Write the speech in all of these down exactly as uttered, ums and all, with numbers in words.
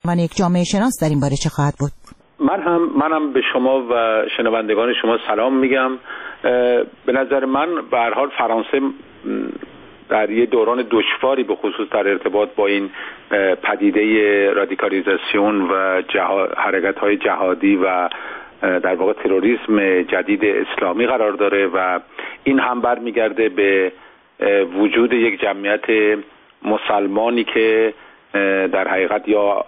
من یک جامعه شناس در این باره چه خواهد بود؟ من هم منم به شما و شنوندگان شما سلام میگم. به نظر من به هر حال فرانسه در یه دوران دشواری به خصوص در ارتباط با این پدیده رادیکالیزاسیون و حرکت‌های جهادی و در واقع تروریسم جدید اسلامی قرار داره و این هم برمیگرده به وجود یک جمعیت مسلمانی که در حقیقت یا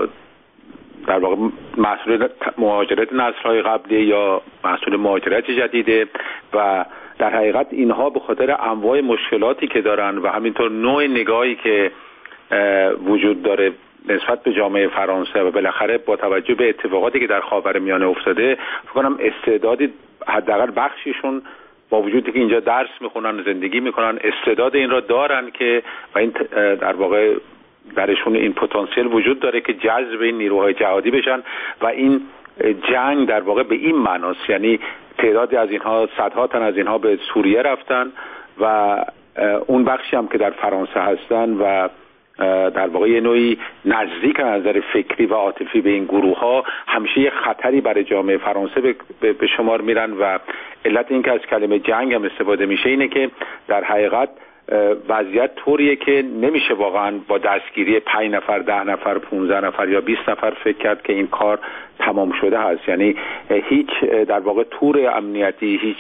در واقع مسئول مهاجرت نسل‌های قبلی یا مسئول مهاجرت جدیده و در حقیقت اینها به خاطر انواع مشکلاتی که دارن و همینطور نوع نگاهی که وجود داره نسبت به جامعه فرانسه و بالاخره با توجه به اتفاقاتی که در خاورمیانه افتاده فکر کنم استعدادی حداقل بخشیشون با وجودی که اینجا درس میخونن زندگی میکنن استعداد این را دارن که و این در واقع درشون این پتانسیل وجود داره که جذب این نیروهای جهادی بشن و این جنگ در واقع به این معناست، یعنی تعدادی از اینها صدها تن از اینها به سوریه رفتن و اون بخشی هم که در فرانسه هستن و در واقع یه نوعی نزدیک از نظر فکری و عاطفی به این گروه ها همیشه یه خطری برای جامعه فرانسه به, به شمار میرن و علت این که از کلمه جنگ هم استفاده میشه اینه که در حقیقت وضعیت طوریه که نمیشه واقعا با دستگیری پنج نفر، ده نفر، پونزده نفر یا بیست نفر فکر کرد که این کار تمام شده هست. یعنی هیچ در واقع تور امنیتی، هیچ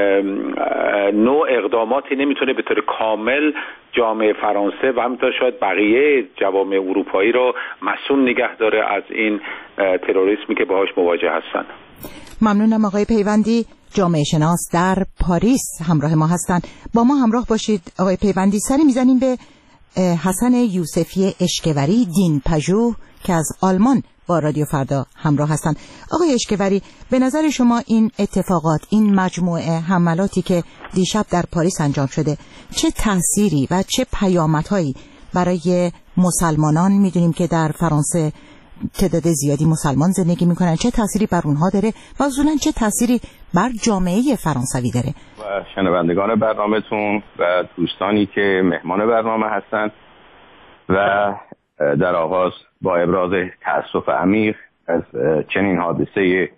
نوع اقداماتی نمیتونه به طور کامل جامعه فرانسه و همینطور شاید بقیه جوامع اروپایی رو مسئول نگه داره از این تروریسمی که باهاش مواجه هستن. ممنونم آقای پیوندی، جامعه شناس در پاریس همراه ما هستند. با ما همراه باشید آقای پیوندی. سری میزنیم به حسن یوسفی اشکوری دین پژوه که از آلمان با رادیو فردا همراه هستند. آقای اشکوری، به نظر شما این اتفاقات، این مجموعه حملاتی که دیشب در پاریس انجام شده چه تأثیری و چه پیامدهایی برای مسلمانان، میدونیم که در فرانسه تعداد زیادی مسلمان زندگی میکنن، چه تأثیری بر اونها داره و اصولا چه تأثیری بر جامعه فرانسوی داره؟ و شنوندگان برنامه‌تون و دوستانی که مهمان برنامه هستند و در آغاز با ابراز تأسف عمیق از چنین حادثه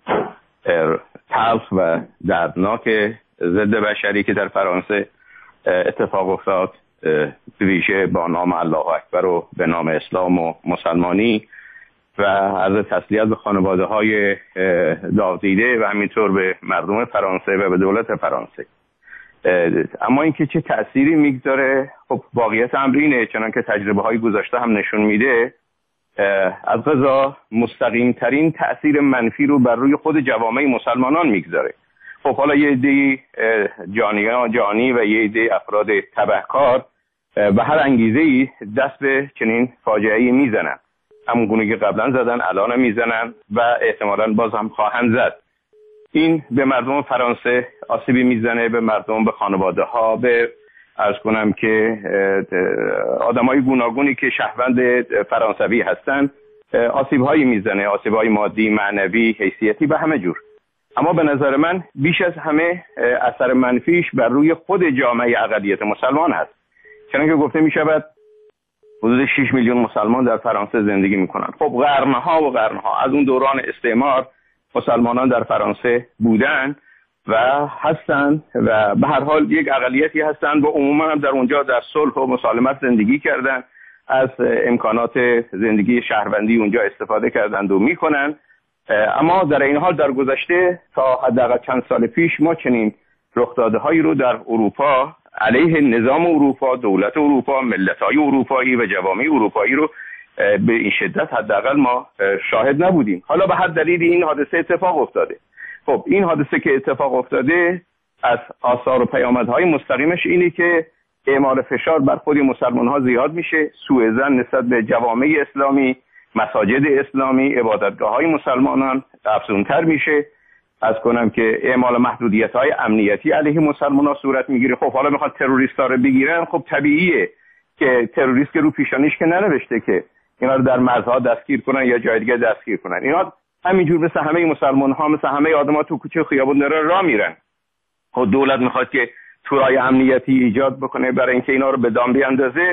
تلخ و دردناک ضد بشری که در فرانسه اتفاق افتاد، به ویژه با نام الله اکبر و به نام اسلام و مسلمانی و عرض تسلیت به خانواده های داغ-دیده و همینطور به مردم فرانسه و به دولت فرانسه. اما اینکه چه تأثیری میگذاره، خب واقعیت امر اینه، چنان که تجربه های گذشته هم نشون میده، از قضا مستقیم ترین تأثیر منفی رو بر روی خود جوامع مسلمانان میگذاره. خب حالا یه عده جانی جانی و یه عده افراد تبهکار به هر انگیزه‌ای دست به چنین فاجعه‌ای میزنن، همون گونه که قبلا زدن الان میزنن و احتمالاً باز هم خواهند زد. این به مردم فرانسه آسیبی میزنه، به مردم، به خانواده ها، به عرض کنم که آدمای گوناگونی که شهروند فرانسوی هستن آسیب هایی میزنه، آسیب های مادی، معنوی، حیثیتی و همه جور. اما به نظر من بیش از همه اثر منفیش بر روی خود جامعه اقلیت مسلمان هست. چنانکه گفته میشود حدود شش میلیون مسلمان در فرانسه زندگی میکنن. خب قرنها و قرنها از اون دوران استعمار مسلمانان در فرانسه بودن و هستند و به هر حال یک اقلیتی هستند و عموما هم در اونجا در صلح و مسالمت زندگی کردن، از امکانات زندگی شهروندی اونجا استفاده کردند و میکنن. اما در این حال در گذشته تا حداقل چند سال پیش ما چنین رخداده‌هایی رو در اروپا علیه نظام اروپا، دولت اروپا، ملت‌های اروپایی و جوامع اروپایی رو به این شدت حداقل ما شاهد نبودیم. حالا به هر دلیلی این حادثه اتفاق افتاده. خب این حادثه که اتفاق افتاده از آثار و پیامدهای مستقیمش اینه که اعمال فشار بر خود مسلمان‌ها زیاد میشه، سوء ظن نسبت به جوامع اسلامی، مساجد اسلامی، عبادتگاه‌های مسلمانان افزونتر میشه. از کنم که اعمال محدودیت‌های امنیتی علیه مسلمان‌ها صورت میگیره. خب حالا میخواد تروریست‌ها رو بگیرن، خب طبیعیه که تروریست که رو پیشانیش که ننوشته که اینا رو در مرزها دستگیر کنن یا جای دیگه دستگیر کنن. اینا همینجور مثل همه مسلمان‌ها، مثل همه آدم‌ها تو کوچه خیابون داره راه میرن. خب دولت میخواد که تورای امنیتی ایجاد بکنه برای اینکه اینا رو به دام بیاندازه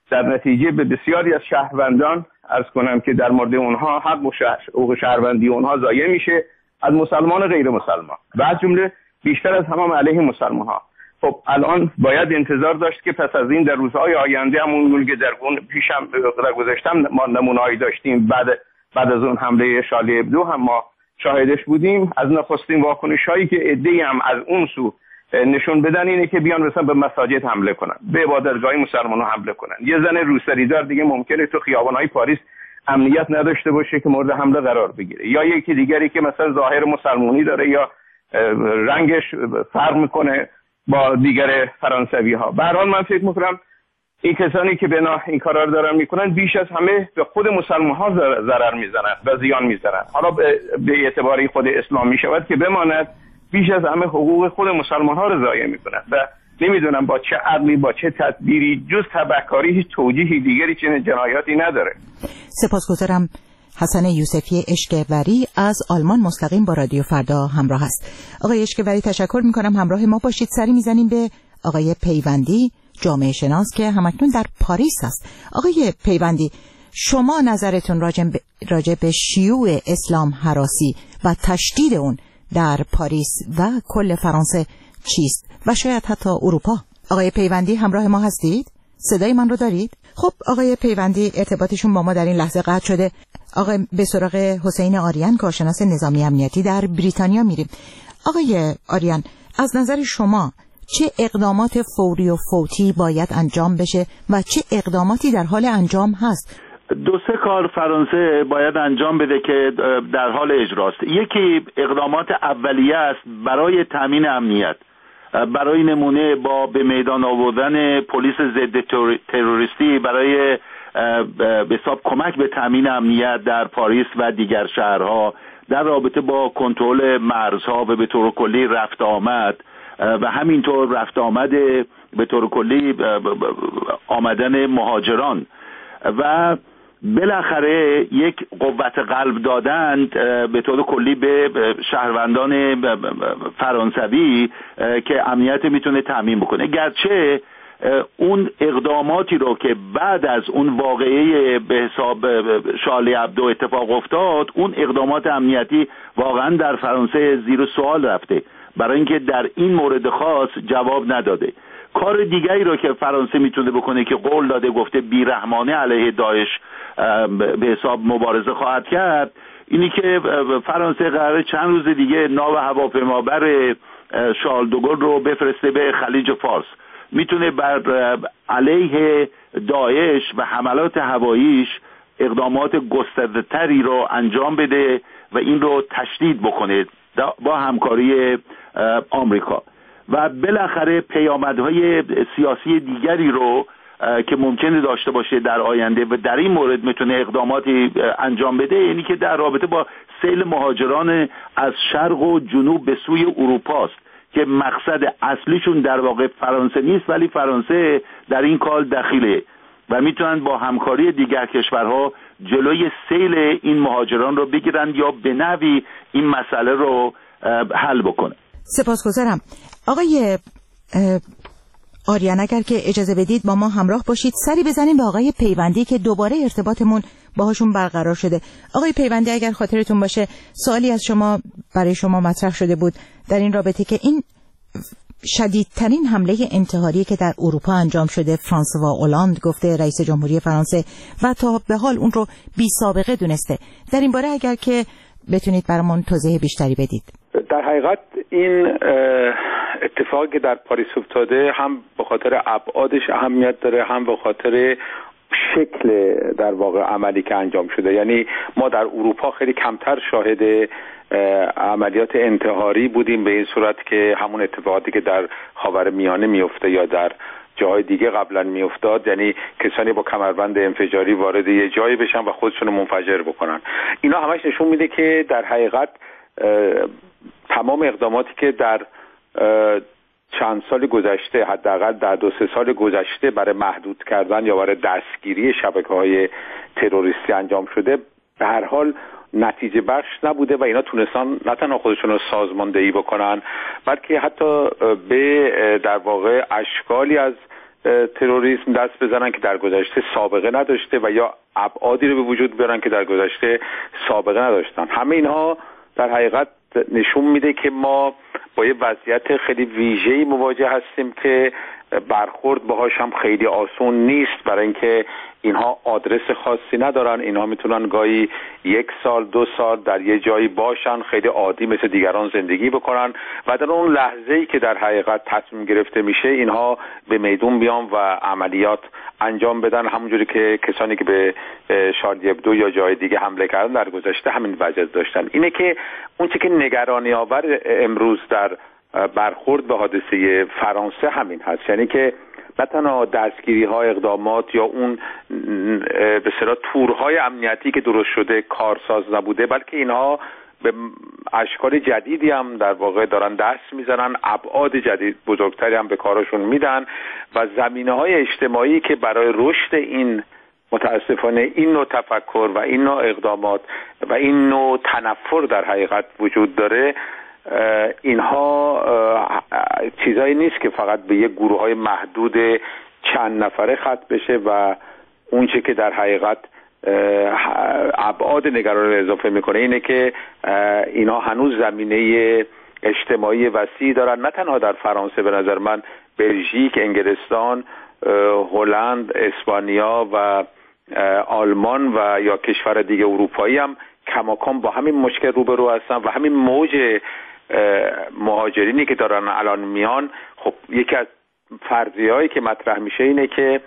در نتیجه به بسیاری از شهروندان عرض کنم که در مورد اونها حق و حقوق شهروندی اونها ضایع میشه از مسلمان غیر مسلمان و از جمله بیشتر از همه علیه مسلمان ها. خب الان باید انتظار داشت که پس از این در روزهای آینده همون که در اون پیشم در گذشتم ما نمونه‌ای داشتیم، بعد بعد از اون حمله شارلی ابدو هم ما شاهدش بودیم، از نخستین واکنش‌هایی که عده‌ای هم از اون سو نشون بدن اینه که بیان مثلا به مساجد حمله کنن، به عبادتگاه مسلمان‌ها حمله کنن. یه زن روسری‌دار دیگه ممکنه تو خیابان‌های پاریس امنیت نداشته باشه که مورد حمله قرار بگیره، یا یکی دیگری که مثلا ظاهر مسلمانی داره یا رنگش فرق میکنه با دیگر فرانسوی ها. به هر حال من فکر میکنم این کسانی که بنا این کارا رو دارن میکنن بیش از همه به خود مسلمان ها ضرر میزنن و زیان میزنن. حالا به اعتباری خود اسلام میشود که بماند بیش از همه حقوق خود مسلمان ها رو ضایع میکنن و نمیدونم با چه عقلی با چه تدبیری جز تبعکاری هیچ توجیهی دیگری چنین جنایاتی نداره. سپاسگزارم. حسن یوسفی اشکوری از آلمان مستقیم با رادیو فردا همراه است. آقای اشکوری تشکر میکنم همراه ما باشید. سری میزنیم به آقای پیوندی، جامعه شناس که همکنون در پاریس است. آقای پیوندی، شما نظرتون راجع به شیوع اسلام هراسی و تشدید اون در پاریس و کل فرانسه چیست و شاید حتی اروپا؟ آقای پیوندی همراه ما هستید؟ صدای من رو دارید؟ خب آقای پیوندی ارتباطشون با ما در این لحظه قطع شده. آقای به سراغ حسین آریان، کارشناس نظامی امنیتی در بریتانیا میریم. آقای آریان، از نظر شما چه اقدامات فوری و فوتی باید انجام بشه و چه اقداماتی در حال انجام هست؟ دو سه کار فرانسه باید انجام بده که در حال اجراست. یکی اقدامات اولیه است برای تامین امنیت، برای نمونه با به میدان آوردن پلیس ضد تروریستی برای به حساب کمک به تامین امنیت در پاریس و دیگر شهرها، در رابطه با کنترل مرزها و به طور کلی رفت آمد و همینطور رفت آمد به طور کلی آمدن مهاجران و بالاخره یک قوت قلب دادند به طور کلی به شهروندان فرانسوی که امنیت میتونه تامین بکنه. گرچه اون اقداماتی رو که بعد از اون واقعه به حساب شارلی ابدو اتفاق افتاد، اون اقدامات امنیتی واقعا در فرانسه زیر سوال رفته برای اینکه در این مورد خاص جواب نداده. کار دیگری رو که فرانسه میتونه بکنه که قول داده، گفته بیرحمانه علیه داعش به حساب مبارزه خواهد کرد، اینی که فرانسه قراره چند روز دیگه ناو هواپیمابر شارل دوگل رو بفرسته به خلیج فارس. میتونه بر علیه داعش و حملات هواییش اقدامات گسترده‌تری رو انجام بده و این رو تشدید بکنه با همکاری آمریکا و بالاخره پیامدهای سیاسی دیگری رو که ممکنه داشته باشه در آینده و در این مورد میتونه اقداماتی انجام بده، یعنی که در رابطه با سیل مهاجران از شرق و جنوب به سوی اروپا است که مقصد اصلیشون در واقع فرانسه نیست، ولی فرانسه در این کار دخیله و میتونن با همکاری دیگر کشورها جلوی سیل این مهاجران رو بگیرن یا به نوعی این مسئله رو حل بکنه. سپاسگزارم. آقای آریان، اگر که اجازه بدید با ما همراه باشید، سری بزنیم به آقای پیوندی که دوباره ارتباطمون باهاشون برقرار شده. آقای پیوندی، اگر خاطرتون باشه سوالی از شما برای شما مطرح شده بود در این رابطه که این شدیدترین حمله انتحاری که در اروپا انجام شده، فرانسوا اولاند گفته، رئیس جمهوری فرانسه، و تا به حال اون رو بی سابقه دونسته. در این باره اگر که بتونید برامون توضیح بیشتری بدید. در حقیقت این اتفاقی که در پاریس افتاده هم به خاطر ابعادش اهمیت داره، هم به خاطر شکل در واقع عملی که انجام شده. یعنی ما در اروپا خیلی کمتر شاهد عملیات انتحاری بودیم به این صورت که همون اتفاقاتی که در خاورمیانه میفته یا در جاهای دیگه قبلا میافتاد، یعنی کسانی با کمربند انفجاری وارد یه جایی بشن و خودشون رو منفجر بکنن. اینا همش نشون میده که در حقیقت تمام اقداماتی که در چند سال گذشته، حداقل در دو سه سال گذشته برای محدود کردن یا برای دستگیری شبکه‌های تروریستی انجام شده، به هر حال نتیجه بخش نبوده و اینا تونستان نه تنها خودشون رو سازماندهی بکنن، بلکه حتی به در واقع اشکالی از تروریسم دست بزنن که در گذشته سابقه نداشته و یا ابعادی رو به وجود بیارن که در گذشته سابقه نداشتن. همه اینها در حقیقت نشون میده که ما با یه وضعیت خیلی ویژه‌ای مواجه هستیم که برخورد باهاش هم خیلی آسون نیست، برای اینکه اینها آدرس خاصی ندارن. اینها میتونن گاهی یک سال دو سال در یه جایی باشن، خیلی عادی مثل دیگران زندگی بکنن و در اون لحظه‌ای که در حقیقت تصمیم گرفته میشه اینها به میدون بیان و عملیات انجام بدن، همونجوری که کسانی که به شارلی ابدو یا جای دیگه حمله کردن در گذشته همین وضعیت داشتن. اینه که اون چیزی که نگرانی آور امروز در برخورد به حادثه فرانسه همین هست، یعنی که نه تنها دستگیری ها، اقدامات یا اون به اصطلاح تورهای امنیتی که درست شده کارساز نبوده، بلکه اینها به اشکال جدیدی هم در واقع دارن دست میزنن، ابعاد جدید بزرگتری هم به کارشون میدن و زمینه های اجتماعی که برای رشد این متاسفانه این نوع تفکر و این نوع اقدامات و این نوع تنفر در حقیقت وجود داره، اینها چیزایی نیست که فقط به یک گروه های محدود چند نفره ختم بشه و اون چه که در حقیقت ابعاد نگران رو اضافه میکنه اینه که اینها هنوز زمینه اجتماعی وسیعی دارن، نه تنها در فرانسه، به نظر من بلژیک، انگلستان، هلند، اسپانیا و آلمان و یا کشور دیگه اروپایی هم کماکان با همین مشکل روبرو هستن و همین موج مهاجرینی که دارن الان میان. خب یکی از فرضیه‌هایی که مطرح میشه اینه که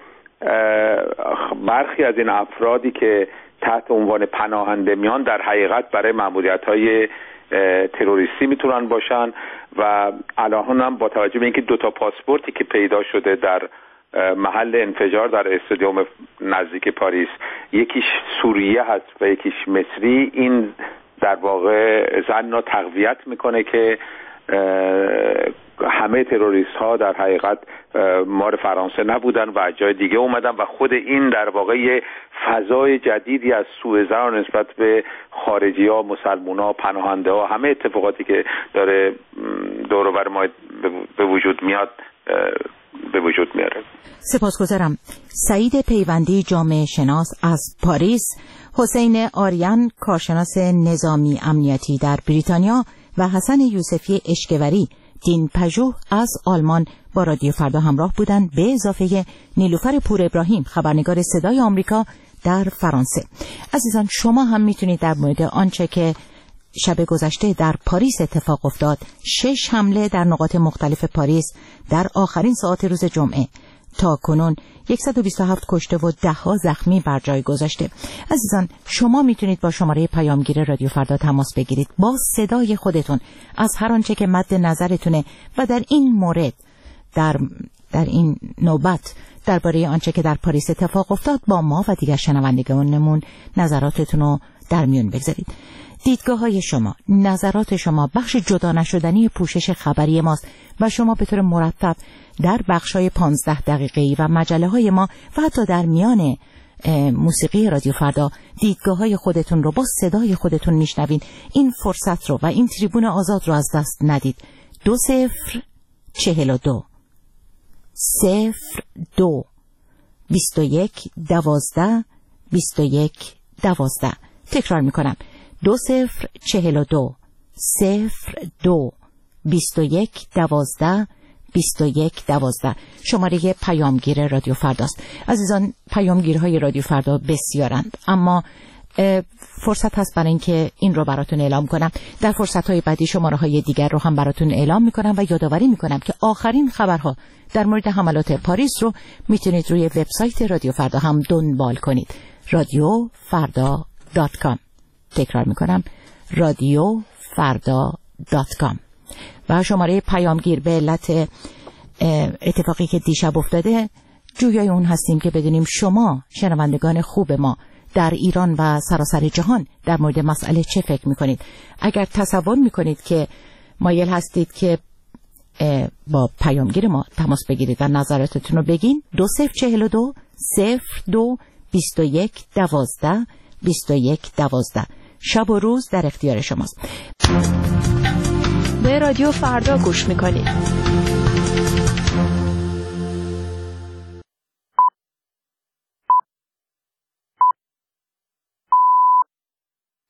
برخی از این افرادی که تحت عنوان پناهنده میان در حقیقت برای مأموریت‌های تروریستی میتونن باشن و الان هم با توجه به اینکه دو تا پاسپورتی که پیدا شده در محل انفجار در استادیوم نزدیک پاریس، یکیش سوریه هست و یکیش مصری، این در واقع ظن را تقویت میکنه که همه تروریست ها در حقیقت مار فرانسه نبودن و از جای دیگه اومدن و خود این در واقع فضای جدیدی از سوء ظن نسبت به خارجی ها، مسلمان ها، پناهنده ها، همه اتفاقاتی که داره دور و بر ما به وجود میاد به وجود میاره. سپاسگزارم. سعید پیوندی، جامعه شناس از پاریس، حسین آریان، کارشناس نظامی امنیتی در بریتانیا و حسن یوسفی اشکوری، دین پژوه از آلمان با رادیو فردا همراه بودند، به اضافه نیلوفر پور ابراهیم، خبرنگار صدای آمریکا در فرانسه. عزیزان، شما هم میتونید در مورد آنچه که شب گذشته در پاریس اتفاق افتاد، شش حمله در نقاط مختلف پاریس در آخرین ساعات روز جمعه، تا کنون صد و بیست و هفت کشته و ده ها زخمی بر جای گذاشته. عزیزان، شما میتونید با شماره پیامگیر رادیو فردا تماس بگیرید، با صدای خودتون از هر آنچه که مد نظرتونه و در این مورد در در این نوبت درباره آنچه که در پاریس اتفاق افتاد با ما و دیگر شنوندگانمون نظراتتون رو در میون بگذارید. دیدگاه های شما، نظرات شما بخش جدا نشدنی پوشش خبری ماست و شما به طور مرتب در بخش های پانزده دقیقه‌ای و مجله های ما و حتی در میان موسیقی رادیو فردا دیدگاه های خودتون رو با صدای خودتون میشنوین. این فرصت رو و این تریبون آزاد رو از دست ندید. دو صفر چهل و دو صفر دو بیست و یک دوازده بیست و یک دوازده. تکرار میکنم: دو صفر چهل و دو صفر دو بیست و یک دوازده بیست و یک دوازده شماره پیامگیر رادیو فرداست. عزیزان، پیامگیرهای رادیو فردا بسیارند، اما فرصت هست برای اینکه این رو براتون اعلام کنم. در فرصت‌های بعدی شماره های دیگر رو هم براتون اعلام میکنم و یادآوری میکنم که آخرین خبرها در مورد حملات پاریس رو میتونید روی وبسایت رادیو فردا هم دنبال کنید: رادیو فردا دات کام. تکرار میکنم: رادیو فردا دات کام. و شماره پیامگیر به علت اتفاقی که دیشب افتاده جویای اون هستیم که بدونیم شما شنوندگان خوب ما در ایران و سراسر جهان در مورد مسئله چه فکر میکنید. اگر تصور میکنید که مایل هستید که با پیامگیر ما تماس بگیرید و نظراتتون رو بگین، دو صفر چهل و دو صفر دو بیست و یک دوازده بیست و یک دوازده. شب و روز در اختیار شماست. به رادیو فردا گوش میکنید.